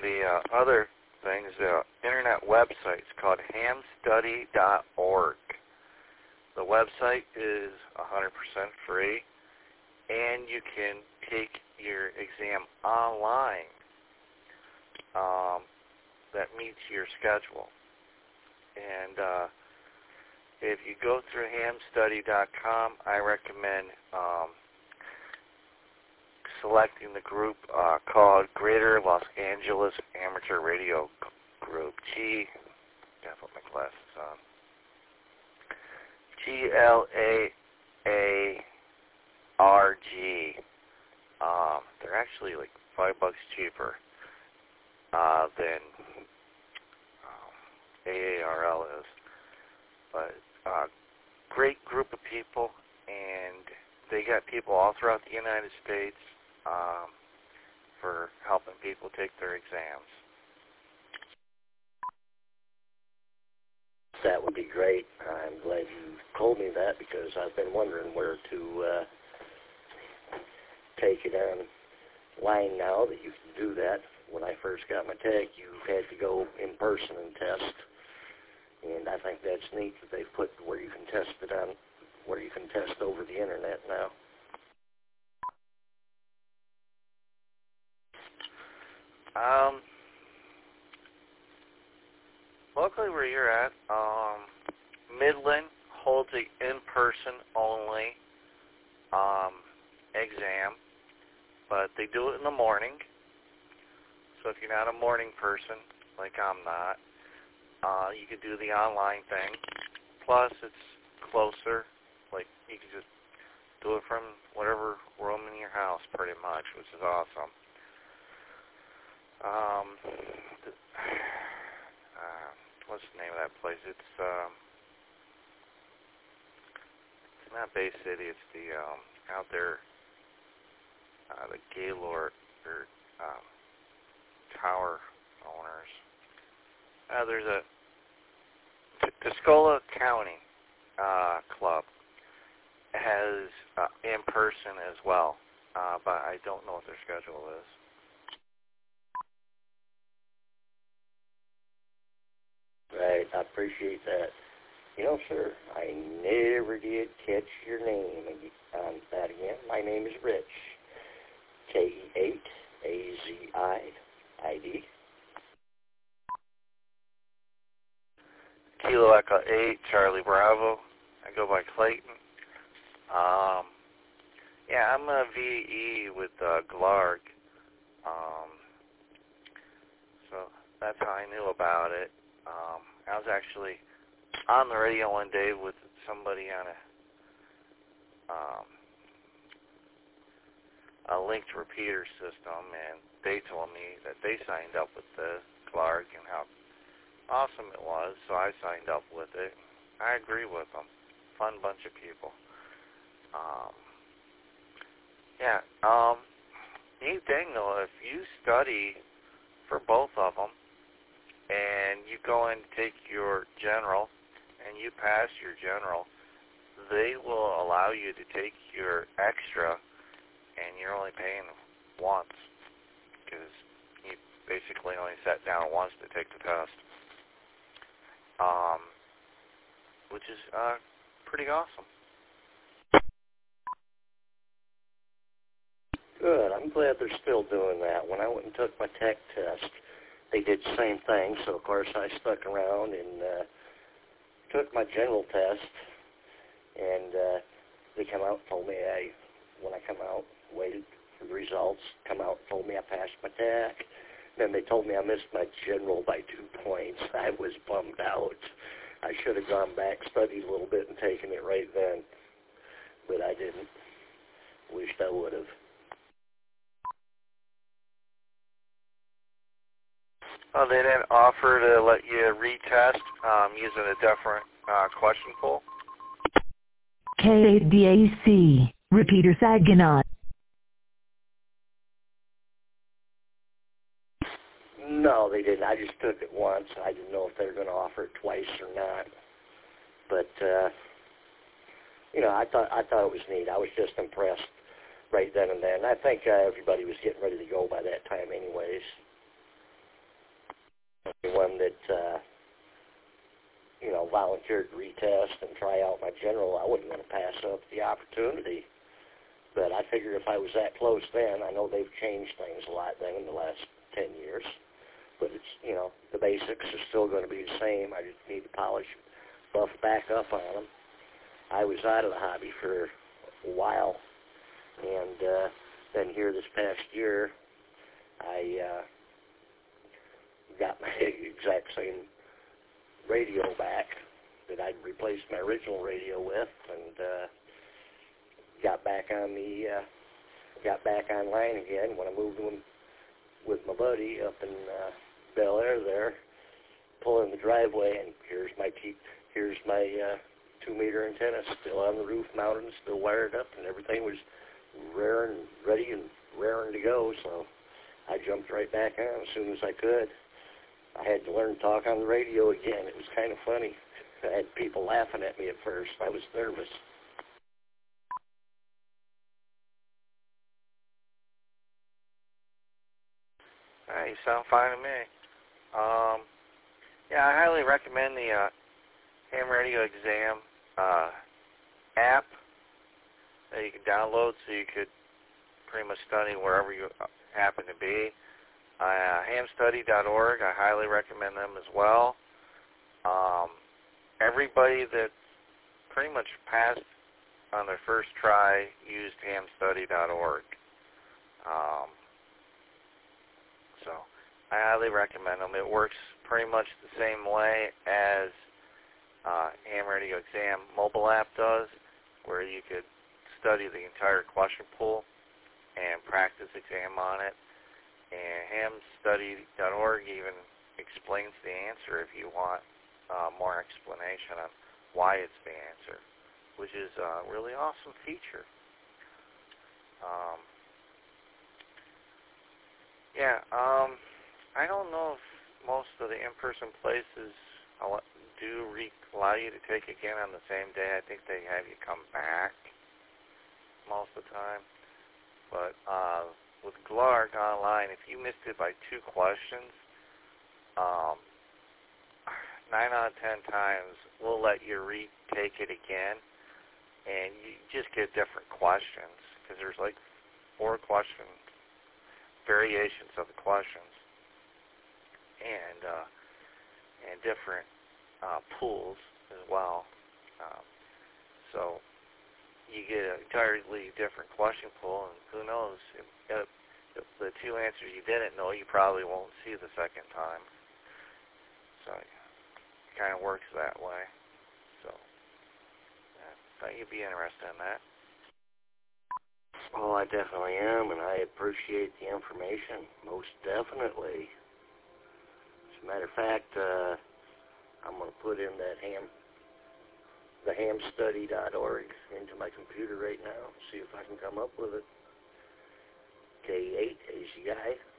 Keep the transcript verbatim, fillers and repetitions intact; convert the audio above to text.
have a uh, other thing, is a internet website. It's called ham study dot org. The website is one hundred percent free, and you can take your exam online. Um, that meets your schedule. And uh, if you go through ham study dot com, I recommend um, selecting the group uh, called Greater Los Angeles Amateur Radio Group. G, gotta put my glasses on. G L A A R G. Um, they're actually like five bucks cheaper uh, than um, A A R L is. But uh, great group of people, and they got people all throughout the United States um, for helping people take their exams. That would be great. I'm glad you told me that, because I've been wondering where to uh, take it online now that you can do that. When I first got my tech, you had to go in person and test, and I think that's neat that they've put where you can test it on, where you can test over the internet now. Um, locally where you're at, um, Midland holds an in-person only um, exam, but they do it in the morning. So if you're not a morning person, like I'm not, uh, you could do the online thing. Plus, it's closer. Like, you can just do it from whatever room in your house, pretty much, which is awesome. Um, uh, what's the name of that place? It's um, it's not Bay City. It's the um, out there, uh, the Gaylord or um, Tower owners. Uh, there's a Tuscola County uh, club has uh, in person as well, uh, but I don't know what their schedule is. Right, I appreciate that. You know, sir, I never did catch your name on that again. My name is Rich, K E eight A Z I I D. Kilo Echo eight, Charlie Bravo. I go by Clayton. Um, yeah, I'm a V E with uh, Glarg. Um, so that's how I knew about it. Um, I was actually on the radio one day with somebody on a um, a linked repeater system, and they told me that they signed up with the Glarg and how awesome it was, so I signed up with it. I agree with them. Fun bunch of people. Um, yeah, um, neat thing though, if you study for both of them, and you go in to take your general, and you pass your general, they will allow you to take your extra, and you're only paying once, because you basically only sat down once to take the test, um, which is uh, pretty awesome. Good. I'm glad they're still doing that. When I went and took my tech test, they did the same thing, so of course I stuck around and uh, took my general test, and uh, they come out and told me I, when I come out, waited for the results, come out and told me I passed my tech. Then they told me I missed my general by two points. I was bummed out. I should have gone back, studied a little bit, and taken it right then, but I didn't. Wished I would have. Oh, they didn't offer to let you retest um, using a different uh, question pool? K eight D A C, Repeater Saginaw. No, they didn't. I just took it once. I didn't know if they were going to offer it twice or not. But, uh, you know, I thought I thought it was neat. I was just impressed right then and there. And I think uh, everybody was getting ready to go by that time anyways. that, uh, you know, volunteered to retest and try out my general, I wouldn't want to pass up the opportunity. But I figured if I was that close then, I know they've changed things a lot then in the last ten years. But it's, you know, the basics are still going to be the same. I just need to polish, buff back up on them. I was out of the hobby for a while, and uh, then here this past year, I uh, got my exact same radio back that I'd replaced my original radio with, and uh, got back on the, uh, got back online again when I moved in with my buddy up in uh, Bel Air there, pulling the driveway, and here's my te- here's my uh, two-meter antenna still on the roof, mounted, still wired up, and everything was raring, ready and raring to go. So I jumped right back on as soon as I could. I had to learn to talk on the radio again. It was kind of funny. I had people laughing at me at first. I was nervous. Uh, you sound fine to me. Um, yeah, I highly recommend the uh, Ham Radio Exam uh, app that you can download so you could pretty much study wherever you happen to be. Uh, ham study dot org, I highly recommend them as well. Um, everybody that pretty much passed on their first try used ham study dot org. Um, so I highly recommend them. It works pretty much the same way as uh, Ham Radio Exam mobile app does, where you could study the entire question pool and practice exam on it. And ham study dot org even explains the answer if you want uh, more explanation on why it's the answer, which is a really awesome feature. Um, yeah, um, I don't know if most of the in-person places do allow you to take again on the same day. I think they have you come back most of the time. But uh, with Glark online, if you missed it by two questions, um, nine out of ten times we'll let you retake it again, and you just get different questions because there's like four questions, variations of the questions, and uh, and different uh, pools as well. Um, so you get an entirely different question pool, and who knows, if, if, if the two answers you didn't know, you probably won't see the second time. So it kind of works that way. So yeah, thought you'd be interested in that. Oh, I definitely am, and I appreciate the information, most definitely. As a matter of fact, uh, I'm going to put in that ham, the ham study dot org into my computer right now, see if I can come up with it. K eight, Easy Guy.